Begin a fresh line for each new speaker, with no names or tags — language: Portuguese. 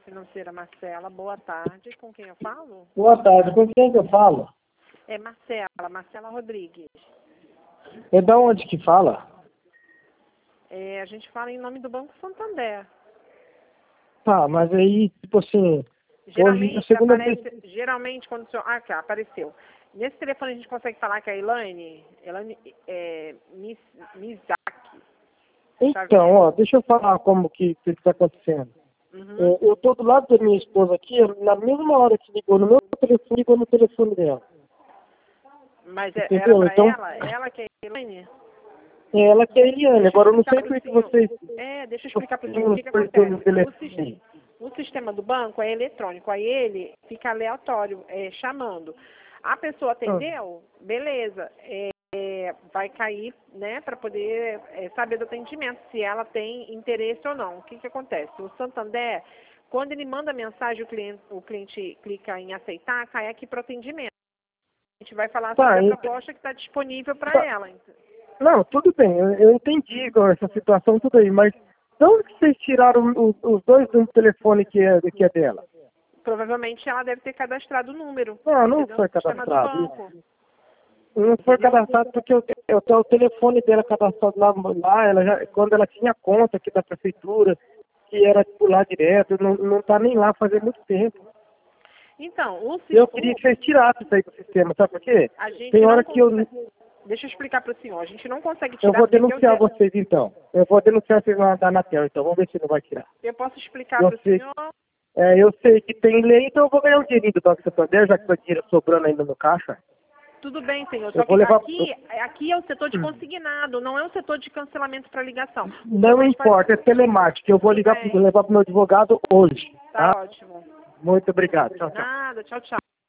financeira Marcela, boa tarde. Com quem eu falo?
Boa tarde, com quem que eu falo?
É Marcela Rodrigues.
É da onde que fala?
A gente fala em nome do Banco Santander.
Tá, mas aí, tipo assim, hoje, a segunda vez...
Geralmente quando o senhor... Ah, cá, apareceu. Nesse telefone a gente consegue falar que é a Elaine Mizaki.
Então, ó, deixa eu falar como que está acontecendo.
Uhum.
Eu tô do lado da minha esposa aqui, na mesma hora que ligou no meu telefone, ligou no telefone dela.
Mas
Entendeu?
era pra
Então,
ela que é a Elaine?
é ela que é a Eliane. Agora, eu não sei por que vocês...
Deixa eu explicar para o senhor o que acontece. O sistema do banco é eletrônico, aí ele fica aleatório, chamando. A pessoa atendeu, beleza, vai cair, né, para poder saber do atendimento, se ela tem interesse ou não. O que acontece? O Santander, quando ele manda mensagem, o cliente clica em aceitar, cai aqui para o atendimento. A gente vai falar sobre a proposta que está disponível para ela.
Não, tudo bem, eu entendi essa situação, tudo aí, mas de onde que vocês tiraram os dois do telefone que é dela?
Provavelmente ela deve ter cadastrado o número.
Não foi cadastrado. Não foi cadastrado porque eu tenho o telefone dela cadastrado lá quando ela tinha conta aqui da prefeitura, que era por lá direto, não tá nem lá fazia muito tempo.
Então,
eu queria que vocês tirassem isso aí do sistema, sabe por quê? Tem hora que eu...
Deixa eu explicar para o senhor, a gente não consegue tirar...
Eu vou denunciar vocês então. Eu vou denunciar vocês na Anatel, então vamos ver se não vai tirar.
Eu posso explicar para o senhor?
Eu sei que tem lei, então eu vou ganhar um dinheirinho do Banco Santander, já que foi dinheiro sobrando ainda no caixa.
Tudo bem, senhor. Só que aqui é o setor de consignado, não é o setor de cancelamento para ligação.
Não importa, é telemática. Eu vou levar para o meu advogado hoje.
Tá ótimo.
Muito obrigado. Tchau, tchau.
Nada, tchau, tchau.